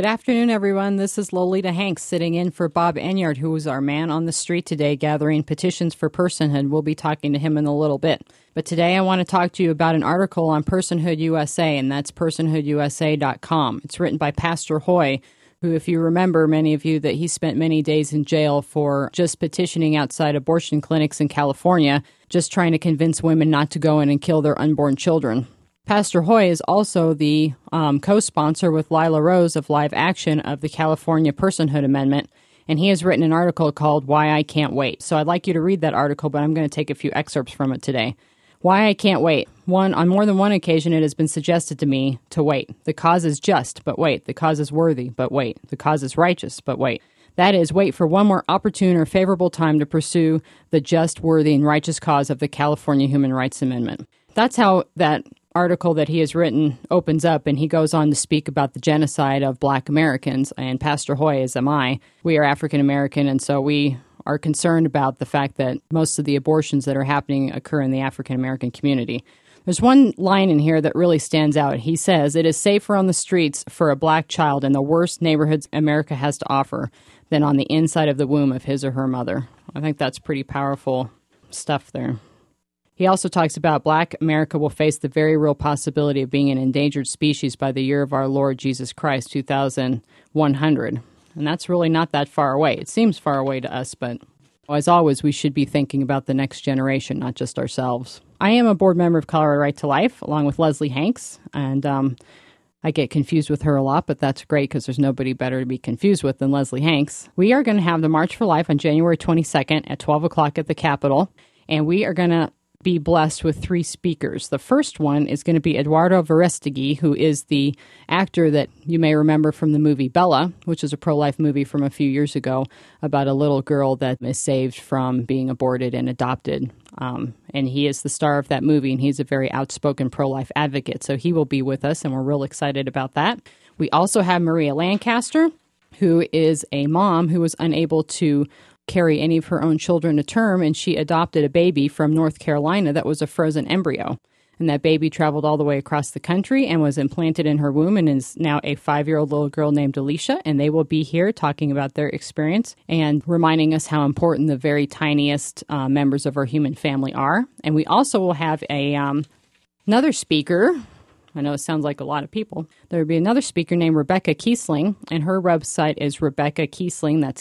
Good afternoon, everyone. This is Lolita Hanks sitting in for Bob Enyart, who is our man on the street today gathering petitions for personhood. We'll be talking to him in a little bit. But today I want to talk to you about an article on Personhood USA, and that's personhoodusa.com. It's written by Pastor Hoy, who, if you remember, many of you, that he spent many days in jail for just petitioning outside abortion clinics in California, just trying to convince women not to go in and kill their unborn children. Pastor Hoy is also the co-sponsor with Lila Rose of Live Action of the California Personhood Amendment, and he has written an article called Why I Can't Wait. So I'd like you to read that article, but I'm going to take a few excerpts from it today. Why I Can't Wait. On more than one occasion, it has been suggested to me to wait. The cause is just, but wait. The cause is worthy, but wait. The cause is righteous, but wait. That is, wait for one more opportune or favorable time to pursue the just, worthy, and righteous cause of the California Human Rights Amendment. That's how that article that he has written opens up, and he goes on to speak about the genocide of Black Americans. And Pastor Hoy, as am I, we are African American, and so we are concerned about the fact that most of the abortions that are happening occur in the African American community. There's one line in here that really stands out. He says, "It is safer on the streets for a black child in the worst neighborhoods America has to offer than on the inside of the womb of his or her mother." I think that's pretty powerful stuff there. He also talks about Black America will face the very real possibility of being an endangered species by the year of our Lord Jesus Christ, 2100. And that's really not that far away. It seems far away to us, but as always, we should be thinking about the next generation, not just ourselves. I am a board member of Colorado Right to Life, along with Leslie Hanks, and I get confused with her a lot, but that's great because there's nobody better to be confused with than Leslie Hanks. We are going to have the March for Life on January 22nd at 12 o'clock at the Capitol, and we are going to be blessed with 3 speakers. The first one is going to be Eduardo Verástegui, who is the actor that you may remember from the movie Bella, which is a pro-life movie from a few years ago about a little girl that is saved from being aborted and adopted. And he is the star of that movie, and he's a very outspoken pro-life advocate. So he will be with us, and we're real excited about that. We also have Maria Lancaster, who is a mom who was unable to carry any of her own children to term, and she adopted a baby from North Carolina that was a frozen embryo. And that baby traveled all the way across the country and was implanted in her womb and is now a 5-year-old little girl named Alicia. And they will be here talking about their experience and reminding us how important the very tiniest members of our human family are. And we also will have another speaker. I know it sounds like a lot of people. There will be another speaker named Rebecca Kiesling, and her website is Rebecca Kiesling. That's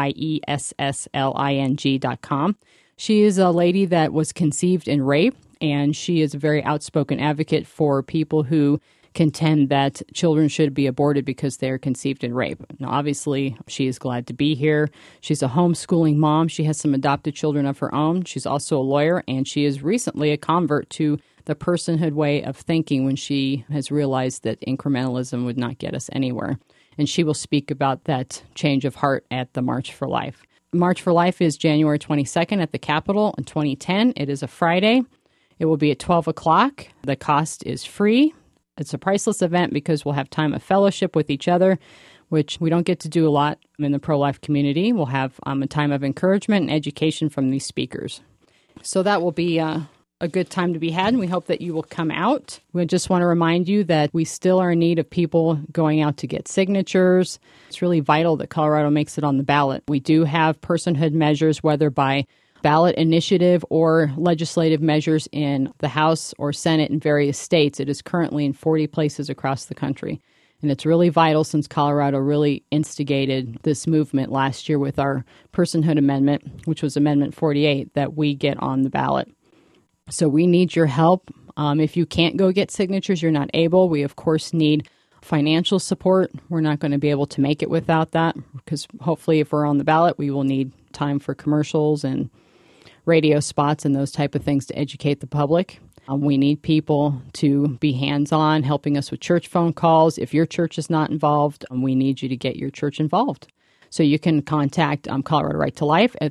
KIESSLING.com. She is a lady that was conceived in rape, and she is a very outspoken advocate for people who contend that children should be aborted because they are conceived in rape. Now, obviously, she is glad to be here. She's a homeschooling mom. She has some adopted children of her own. She's also a lawyer, and she is recently a convert to the personhood way of thinking when she has realized that incrementalism would not get us anywhere. And she will speak about that change of heart at the March for Life. March for Life is January 22nd at the Capitol in 2010. It is a Friday. It will be at 12 o'clock. The cost is free. It's a priceless event because we'll have time of fellowship with each other, which we don't get to do a lot in the pro-life community. We'll have a time of encouragement and education from these speakers. So that will be a good time to be had, and we hope that you will come out. We just want to remind you that we still are in need of people going out to get signatures. It's really vital that Colorado makes it on the ballot. We do have personhood measures, whether by ballot initiative or legislative measures in the House or Senate in various states. It is currently in 40 places across the country. And it's really vital, since Colorado really instigated this movement last year with our Personhood Amendment, which was Amendment 48, that we get on the ballot. So we need your help. If you can't go get signatures, you're not able. We, of course, need financial support. We're not going to be able to make it without that, because hopefully if we're on the ballot, we will need time for commercials and radio spots and those type of things to educate the public. We need people to be hands-on, helping us with church phone calls. If your church is not involved, we need you to get your church involved. So you can contact Colorado Right to Life at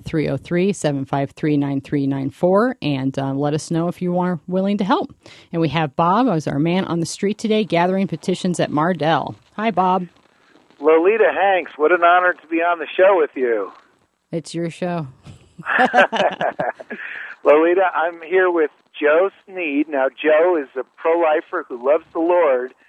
303-753-9394 and let us know if you are willing to help. And we have Bob as our man on the street today gathering petitions at Mardel. Hi, Bob. Lolita Hanks, what an honor to be on the show with you. It's your show. Lolita, I'm here with Joe Sneed. Now, Joe is a pro-lifer who loves the Lord,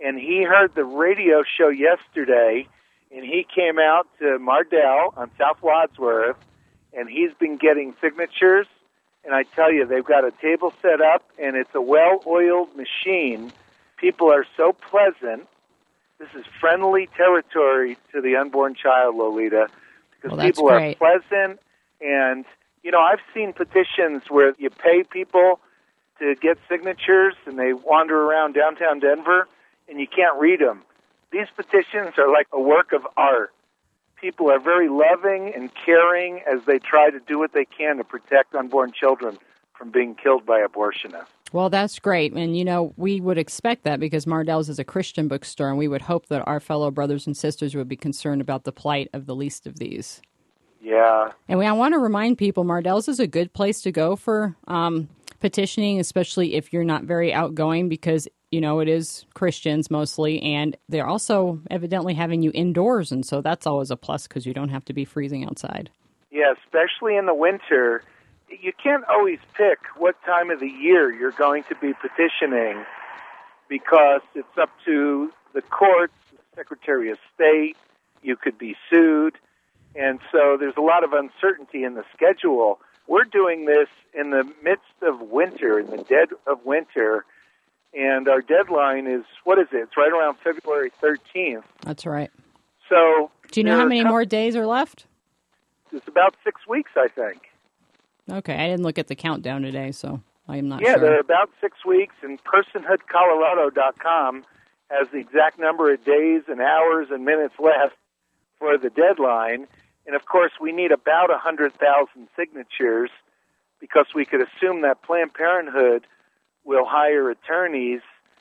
and he heard the radio show yesterday, and he came out to Mardell on South Wadsworth, and he's been getting signatures. And I tell you, they've got a table set up, and it's a well-oiled machine. People are so pleasant. This is friendly territory to the unborn child, Lolita, because people are pleasant. And, you know, I've seen petitions where you pay people to get signatures, and they wander around downtown Denver, and you can't read them. These petitions are like a work of art. People are very loving and caring as they try to do what they can to protect unborn children from being killed by abortionists. Well, that's great. And, you know, we would expect that because Mardell's is a Christian bookstore, and we would hope that our fellow brothers and sisters would be concerned about the plight of the least of these. Yeah. And I want to remind people, Mardell's is a good place to go for petitioning, especially if you're not very outgoing, because, you know, it is Christians mostly, and they're also evidently having you indoors, and so that's always a plus because you don't have to be freezing outside. Yeah, especially in the winter. You can't always pick what time of the year you're going to be petitioning because it's up to the courts, the Secretary of State. You could be sued. And so there's a lot of uncertainty in the schedule. We're doing this in the midst of winter, in the dead of winter, and our deadline is, what is it? It's right around February 13th. That's right. So, do you know how many more days are left? It's about 6 weeks, I think. Okay, I didn't look at the countdown today, so I'm not sure. Yeah, they're about 6 weeks, and personhoodcolorado.com has the exact number of days and hours and minutes left for the deadline. And, of course, we need about 100,000 signatures because we could assume that Planned Parenthood will hire attorneys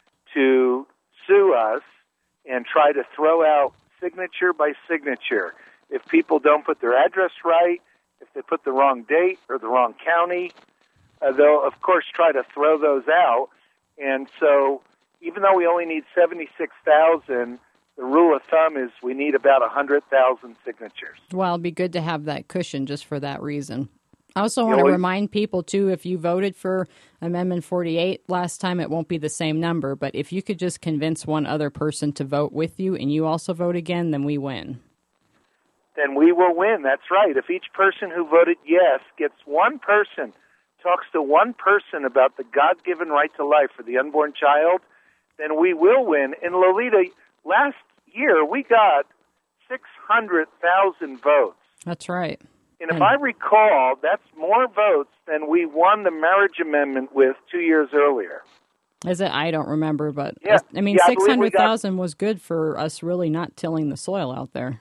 to sue us and try to throw out signature by signature. If people don't put their address right, if they put the wrong date or the wrong county, they'll, of course, try to throw those out. And so even though we only need 76,000, the rule of thumb is we need about 100,000 signatures. Well, it'd be good to have that cushion just for that reason. I also want to remind people, too, if you voted for Amendment 48 last time, it won't be the same number. But if you could just convince one other person to vote with you and you also vote again, then we win. Then we will win. That's right. If each person who voted yes gets one person, talks to one person about the God-given right to life for the unborn child, then we will win. And Lolita, last year we got 600,000 votes. That's right. And if I recall, that's more votes than we won the marriage amendment with 2 years earlier. Is it? I don't remember, but yeah. I mean, 600,000 was good for us really not tilling the soil out there.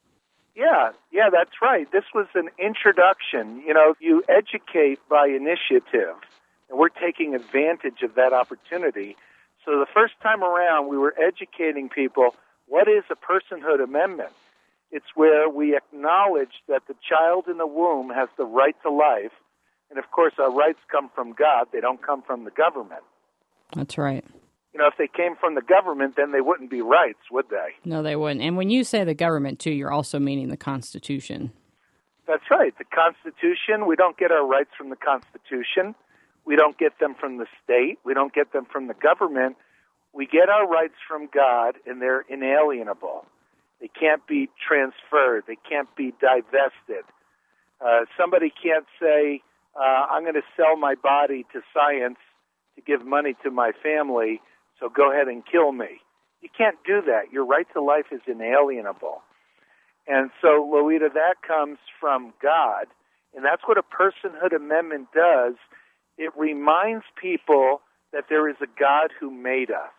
Yeah, that's right. This was an introduction. You know, you educate by initiative, and we're taking advantage of that opportunity. So the first time around, we were educating people, what is a personhood amendment? It's where we acknowledge that the child in the womb has the right to life. And, of course, our rights come from God. They don't come from the government. That's right. You know, if they came from the government, then they wouldn't be rights, would they? No, they wouldn't. And when you say the government, too, you're also meaning the Constitution. That's right. The Constitution, we don't get our rights from the Constitution. We don't get them from the state. We don't get them from the government. We get our rights from God, and they're inalienable. They can't be transferred. They can't be divested. Somebody can't say, I'm going to sell my body to science to give money to my family, so go ahead and kill me. You can't do that. Your right to life is inalienable. And so, Lolita, that comes from God, and that's what a personhood amendment does. It reminds people that there is a God who made us.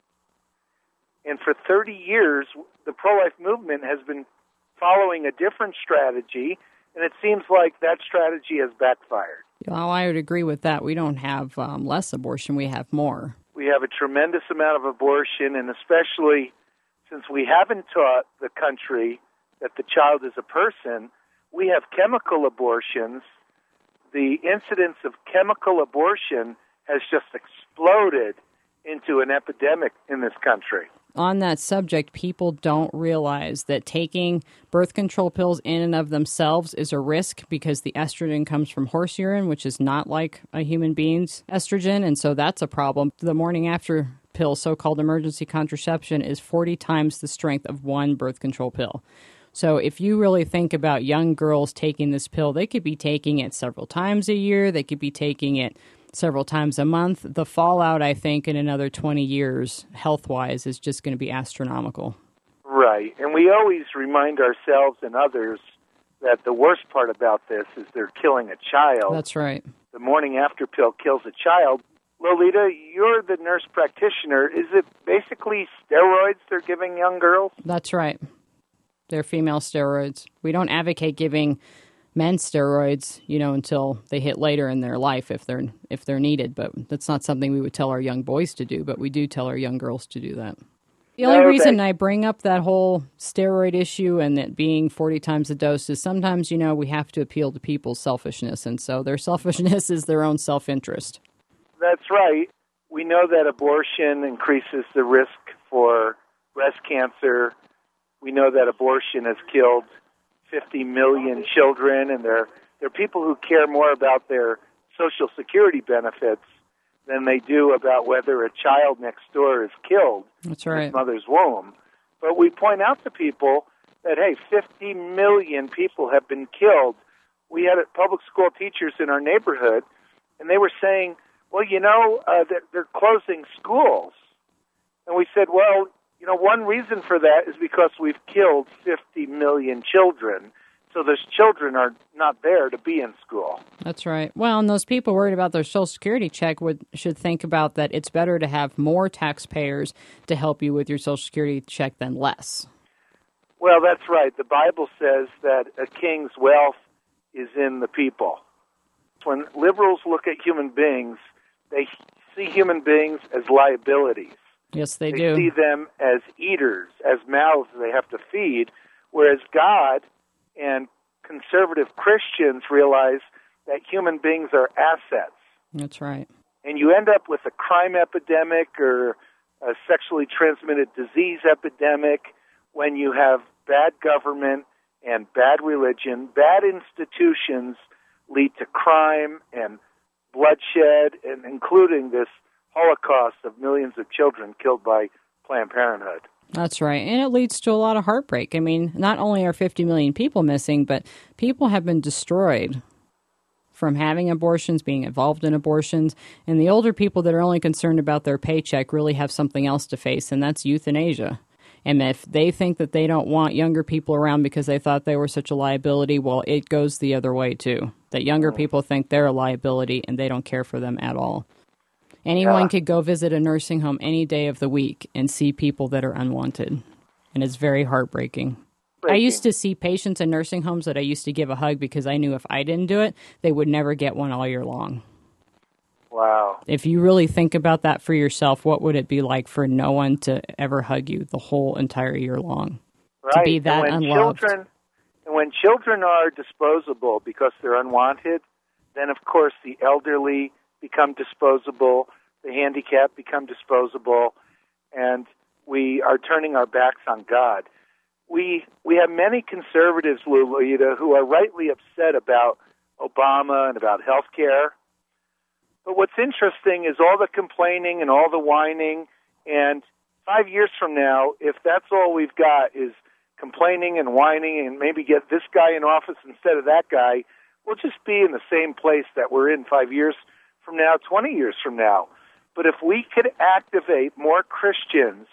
And for 30 years, the pro-life movement has been following a different strategy, and it seems like that strategy has backfired. Well, I would agree with that. We don't have less abortion. We have more. We have a tremendous amount of abortion, and especially since we haven't taught the country that the child is a person, we have chemical abortions. The incidence of chemical abortion has just exploded into an epidemic in this country. On that subject, people don't realize that taking birth control pills in and of themselves is a risk because the estrogen comes from horse urine, which is not like a human being's estrogen, and so that's a problem. The morning after pill, so-called emergency contraception, is 40 times the strength of one birth control pill. So if you really think about young girls taking this pill, they could be taking it several times a year. They could be taking it several times a month. The fallout, I think, in another 20 years, health-wise, is just going to be astronomical. Right. And we always remind ourselves and others that the worst part about this is they're killing a child. That's right. The morning after pill kills a child. Lolita, you're the nurse practitioner. Is it basically steroids they're giving young girls? That's right. They're female steroids. We don't advocate giving men steroids, until they hit later in their life if they're needed. But that's not something we would tell our young boys to do, but we do tell our young girls to do that. The only reason I bring up that whole steroid issue and it being 40 times the dose is sometimes, we have to appeal to people's selfishness. And so their selfishness is their own self-interest. That's right. We know that abortion increases the risk for breast cancer. We know that abortion has killed 50 million children, and there are people who care more about their Social Security benefits than they do about whether a child next door is killed That's right. in his mother's womb. But we point out to people that, hey, 50 million people have been killed. We had public school teachers in our neighborhood, and they were saying, well, they're closing schools. And we said, well, one reason for that is because we've killed 50 million children. So those children are not there to be in school. That's right. Well, and those people worried about their Social Security check should think about that it's better to have more taxpayers to help you with your Social Security check than less. Well, that's right. The Bible says that a king's wealth is in the people. When liberals look at human beings, they see human beings as liabilities. Yes, they do. They see them as eaters, as mouths they have to feed, whereas God and conservative Christians realize that human beings are assets. That's right. And you end up with a crime epidemic or a sexually transmitted disease epidemic when you have bad government and bad religion. Bad institutions lead to crime and bloodshed, and including this Holocaust of millions of children killed by Planned Parenthood. That's right. And it leads to a lot of heartbreak. I mean, not only are 50 million people missing, but people have been destroyed from having abortions, being involved in abortions. And the older people that are only concerned about their paycheck really have something else to face, and that's euthanasia. And if they think that they don't want younger people around because they thought they were such a liability, well, it goes the other way, too. That younger people think they're a liability and they don't care for them at all. Anyone could go visit a nursing home any day of the week and see people that are unwanted. And it's very heartbreaking. I used to see patients in nursing homes that I used to give a hug because I knew if I didn't do it, they would never get one all year long. Wow. If you really think about that for yourself, what would it be like for no one to ever hug you the whole entire year long? Right. To be that unloved. And when children are disposable because they're unwanted, then, of course, the elderly become disposable, the handicapped become disposable, and we are turning our backs on God. We have many conservatives, Lolita, who are rightly upset about Obama and about health care. But what's interesting is all the complaining and all the whining, and 5 years from now, if that's all we've got is complaining and whining and maybe get this guy in office instead of that guy, we'll just be in the same place that we're in 5 years from now, 20 years from now. But if we could activate more Christians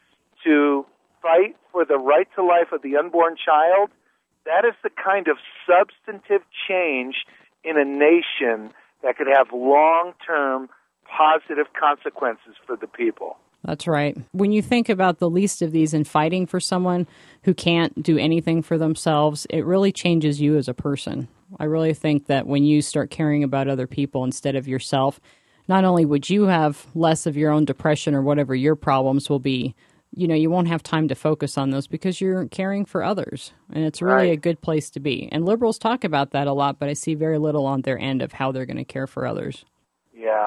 to fight for the right to life of the unborn child, that is the kind of substantive change in a nation that could have long-term positive consequences for the people. That's right. When you think about the least of these and fighting for someone who can't do anything for themselves, it really changes you as a person. I really think that when you start caring about other people instead of yourself, not only would you have less of your own depression or whatever your problems will be, you won't have time to focus on those because you're caring for others. And it's really a good place to be. And liberals talk about that a lot, but I see very little on their end of how they're going to care for others. Yeah.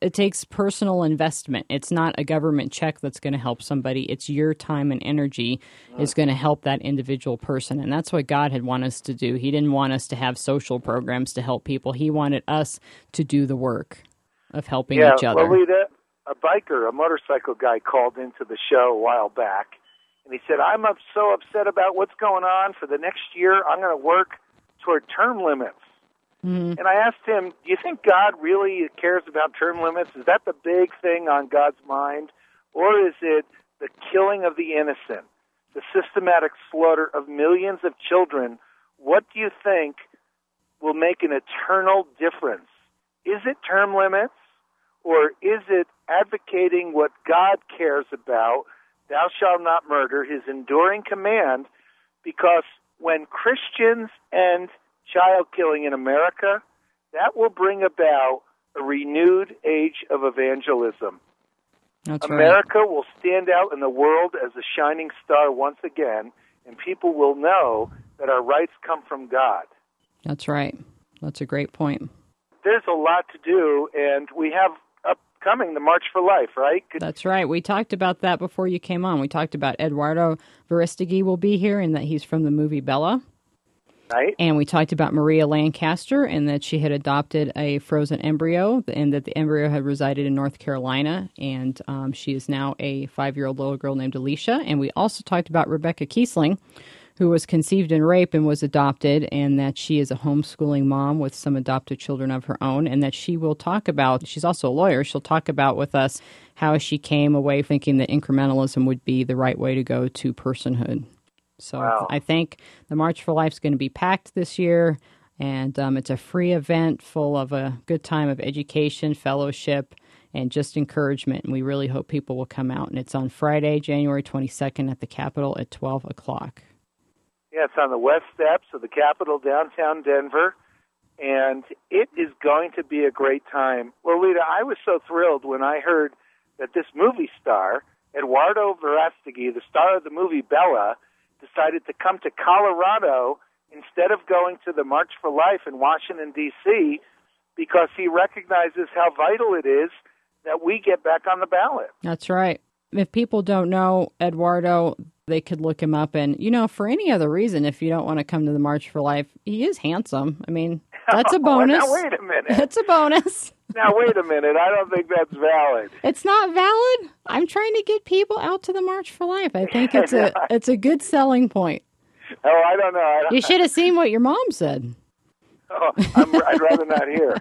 it takes personal investment. It's not a government check that's going to help somebody. It's your time and energy is going to help that individual person. And that's what God had wanted us to do. He didn't want us to have social programs to help people. He wanted us to do the work of helping each other. Lolita, a biker, a motorcycle guy called into the show a while back, and he said, I'm so upset about what's going on. For the next year, I'm going to work toward term limits. Mm-hmm. And I asked him, do you think God really cares about term limits? Is that the big thing on God's mind? Or is it the killing of the innocent, the systematic slaughter of millions of children? What do you think will make an eternal difference? Is it term limits? Or is it advocating what God cares about, thou shalt not murder, his enduring command? Because when Christians end child killing in America, that will bring about a renewed age of evangelism. That's America right. will stand out in the world as a shining star once again, and people will know that our rights come from God. That's right. That's a great point. There's a lot to do, and we have upcoming the March for Life, right? That's right. We talked about that before you came on. We talked about Eduardo Verástegui will be here, and that he's from the movie Bella. Right. And we talked about Maria Lancaster and that she had adopted a frozen embryo and that the embryo had resided in North Carolina. And she is now a 5-year-old little girl named Alicia. And we also talked about Rebecca Kiesling, who was conceived in rape and was adopted, and that she is a homeschooling mom with some adopted children of her own, and that she will talk about, she's also a lawyer, she'll talk about with us how she came away thinking that incrementalism would be the right way to go to personhood. So wow. I think the March for Life is going to be packed this year, and it's a free event full of a good time of education, fellowship, and just encouragement. And we really hope people will come out. And it's on Friday, January 22nd at the Capitol at 12 o'clock. Yeah, it's on the west steps of the Capitol, downtown Denver, and it is going to be a great time. Lolita, I was so thrilled when I heard that this movie star, Eduardo Verástegui, the star of the movie Bella, decided to come to Colorado instead of going to the March for Life in Washington, D.C., because he recognizes how vital it is that we get back on the ballot. That's right. If people don't know Eduardo, they could look him up. And, you know, for any other reason, if you don't want to come to the March for Life, he is handsome. I mean, that's a bonus. Now, wait a minute. That's a bonus. Now, wait a minute. I don't think that's valid. It's not valid? I'm trying to get people out to the March for Life. I think it's a good selling point. Oh, I don't know. You should have seen what your mom said. Oh, I'd rather not hear.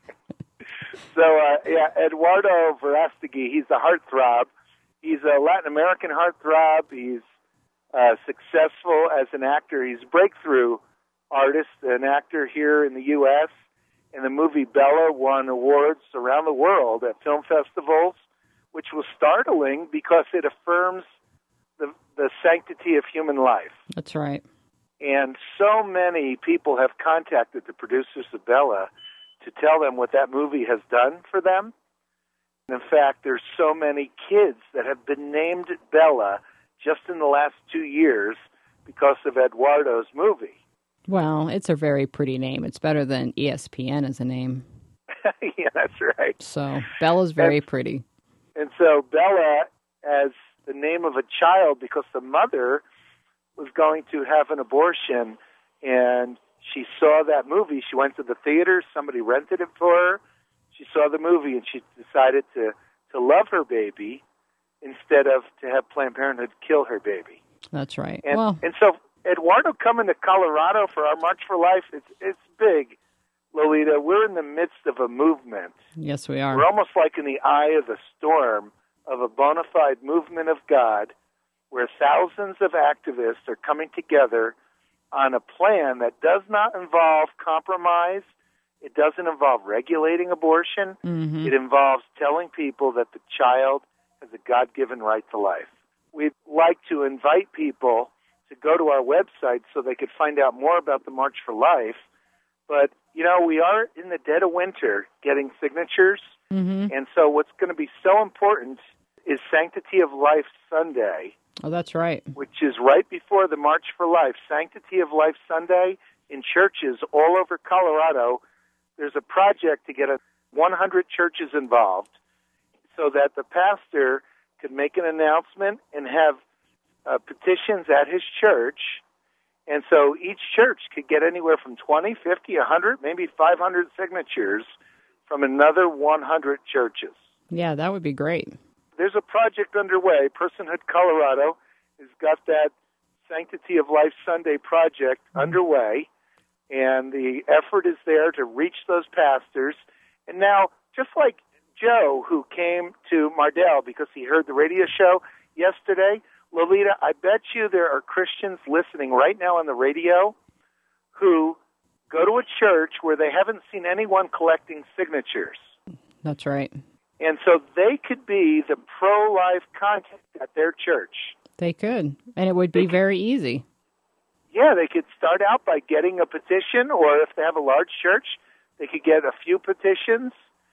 So, Eduardo Verástegui, he's a heartthrob. He's a Latin American heartthrob. He's successful as an actor. He's a breakthrough artist, an actor here in the U.S., and the movie Bella won awards around the world at film festivals, which was startling because it affirms the sanctity of human life. That's right. And so many people have contacted the producers of Bella to tell them what that movie has done for them. In fact, there's so many kids that have been named Bella just in the last 2 years because of Eduardo's movie. Well, it's a very pretty name. It's better than ESPN as a name. Yeah, that's right. So Bella's very pretty. And so Bella, as the name of a child, because the mother was going to have an abortion, and she saw that movie. She went to the theater. Somebody rented it for her. She saw the movie, and she decided to love her baby instead of to have Planned Parenthood kill her baby. That's right. And so Eduardo coming to Colorado for our March for Life, it's big, Lolita. We're in the midst of a movement. Yes, we are. We're almost like in the eye of the storm of a bona fide movement of God where thousands of activists are coming together on a plan that does not involve compromise. It doesn't involve regulating abortion. Mm-hmm. It involves telling people that the child has a God-given right to life. We'd like to invite people to go to our website so they could find out more about the March for Life. But, you know, we are in the dead of winter getting signatures. Mm-hmm. And so what's going to be so important is Sanctity of Life Sunday. Oh, that's right. Which is right before the March for Life. Sanctity of Life Sunday in churches all over Colorado. There's a project to get 100 churches involved, so that the pastor could make an announcement and have petitions at his church. And so each church could get anywhere from 20, 50, 100, maybe 500 signatures from another 100 churches. Yeah, that would be great. There's a project underway. Personhood Colorado has got that Sanctity of Life Sunday project underway, and the effort is there to reach those pastors. And now, just like Joe, who came to Mardel because he heard the radio show yesterday, Lolita, I bet you there are Christians listening right now on the radio who go to a church where they haven't seen anyone collecting signatures. That's right. And so they could be the pro-life contact at their church. They could, and it would be very easy. Yeah, they could start out by getting a petition, or if they have a large church, they could get a few petitions,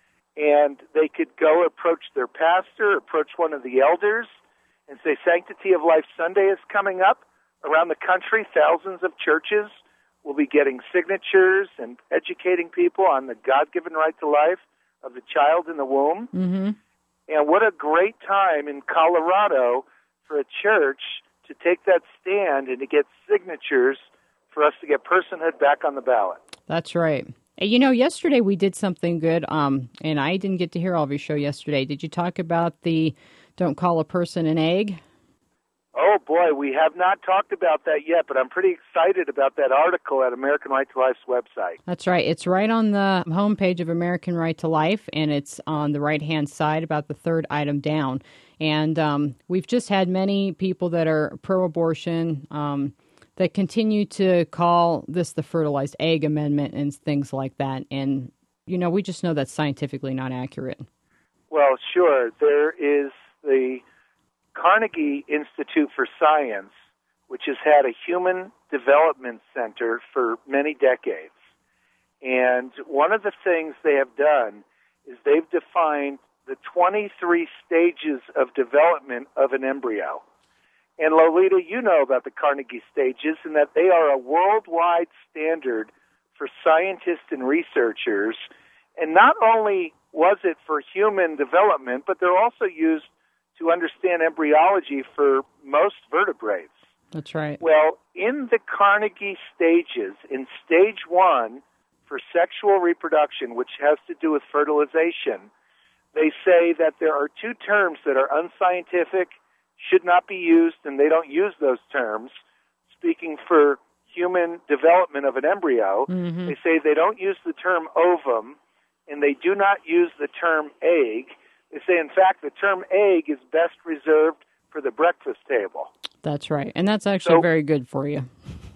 and they could go approach their pastor, approach one of the elders, and say, Sanctity of Life Sunday is coming up. Around the country, thousands of churches will be getting signatures and educating people on the God-given right to life of the child in the womb. Mm-hmm. And what a great time in Colorado for a church to take that stand and to get signatures for us to get personhood back on the ballot. That's right. You know, yesterday we did something good, and I didn't get to hear all of your show yesterday. Did you talk about the Don't Call a Person an Egg? Oh, boy, we have not talked about that yet, but I'm pretty excited about that article at American Right to Life's website. That's right. It's right on the homepage of American Right to Life, and it's on the right-hand side, about the third item down. And we've just had many people that are pro-abortion that continue to call this the fertilized egg amendment and things like that. And, you know, we just know that's scientifically not accurate. Well, sure. There is the Carnegie Institute for Science, which has had a human development center for many decades. And one of the things they have done is they've defined the 23 stages of development of an embryo. And Lolita, you know about the Carnegie stages, and that they are a worldwide standard for scientists and researchers. And not only was it for human development, but they're also used to understand embryology for most vertebrates. That's right. Well, in the Carnegie stages, in stage 1 for sexual reproduction, which has to do with fertilization, they say that there are two terms that are unscientific, should not be used, and they don't use those terms. Speaking for human development of an embryo, They say they don't use the term ovum, and they do not use the term egg. They say, in fact, the term egg is best reserved for the breakfast table. That's right. And that's actually very good for you.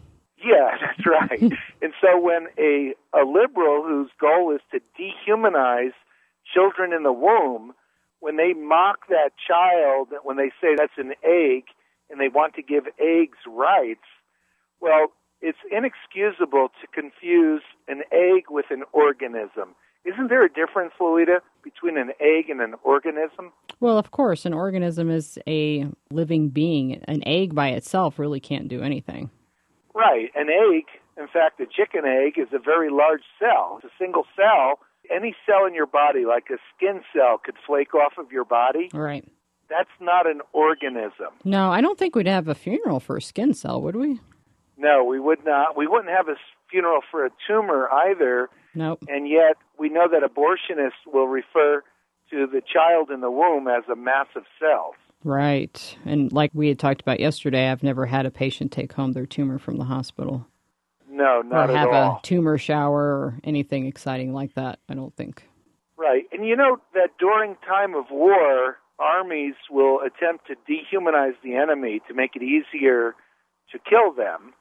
Yeah, that's right. And so when a liberal whose goal is to dehumanize children in the womb, when they mock that child, when they say that's an egg and they want to give eggs rights, well, it's inexcusable to confuse an egg with an organism. Isn't there a difference, Lolita, between an egg and an organism? Well, of course, an organism is a living being. An egg by itself really can't do anything. Right. An egg, in fact, a chicken egg, is a very large cell. It's a single cell. Any cell in your body, like a skin cell, could flake off of your body. Right. That's not an organism. No, I don't think we'd have a funeral for a skin cell, would we? No, we would not. We wouldn't have a funeral for a tumor either. Nope. And yet we know that abortionists will refer to the child in the womb as a mass of cells. Right. And like we had talked about yesterday, I've never had a patient take home their tumor from the hospital. No, not at all. Or have a tumor shower or anything exciting like that, I don't think. Right. And you know that during time of war, armies will attempt to dehumanize the enemy to make it easier to kill them.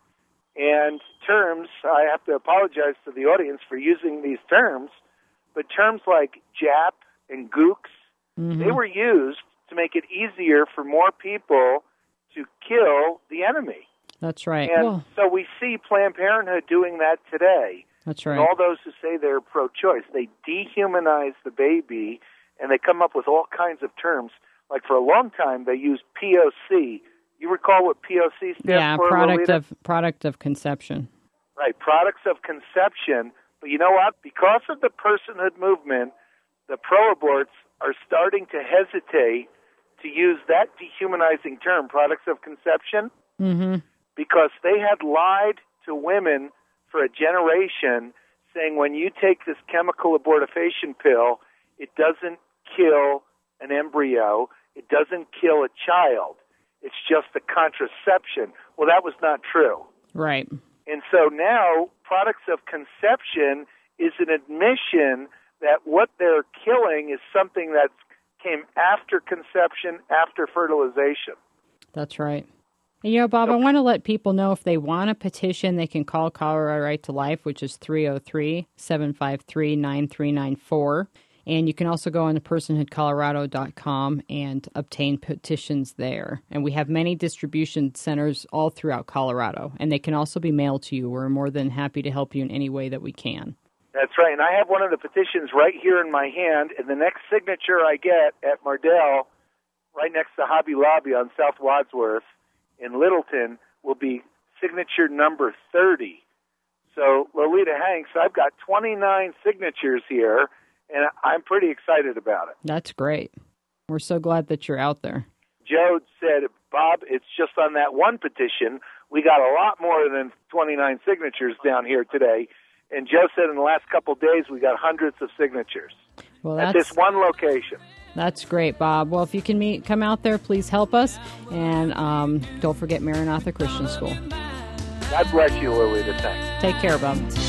And terms, I have to apologize to the audience for using these terms, but terms like Jap and Gooks, they were used to make it easier for more people to kill the enemy. That's right. And so we see Planned Parenthood doing that today. That's right. And all those who say they're pro-choice, they dehumanize the baby, and they come up with all kinds of terms. Like for a long time, they used POC. You recall what POC stands for? Yeah, product of conception. Right, products of conception. But you know what? Because of the personhood movement, pro-aborts are starting to hesitate to use that dehumanizing term, products of conception, because they had lied to women for a generation saying when you take this chemical abortifacient pill, it doesn't kill an embryo, it doesn't kill a child, it's just a contraception. Well, that was not true. Right. And so now products of conception is an admission that what they're killing is something that came after conception, after fertilization. That's right. And, Bob, I want to let people know if they want a petition, they can call Colorado Right to Life, which is 303-753-9394. And you can also go on to personhoodcolorado.com and obtain petitions there. And we have many distribution centers all throughout Colorado, and they can also be mailed to you. We're more than happy to help you in any way that we can. That's right. And I have one of the petitions right here in my hand, and the next signature I get at Mardel, right next to Hobby Lobby on South Wadsworth in Littleton, will be signature number 30. So, Lolita Hanks, I've got 29 signatures here, and I'm pretty excited about it. That's great. We're so glad that you're out there. Joe said, Bob, it's just on that one petition. We got a lot more than 29 signatures down here today. And Joe said in the last couple of days we got hundreds of signatures at this one location. That's great, Bob. Well, if you can come out there, please help us. And don't forget Maranatha Christian School. God bless you, Lolita. Thanks. Take care, Bob.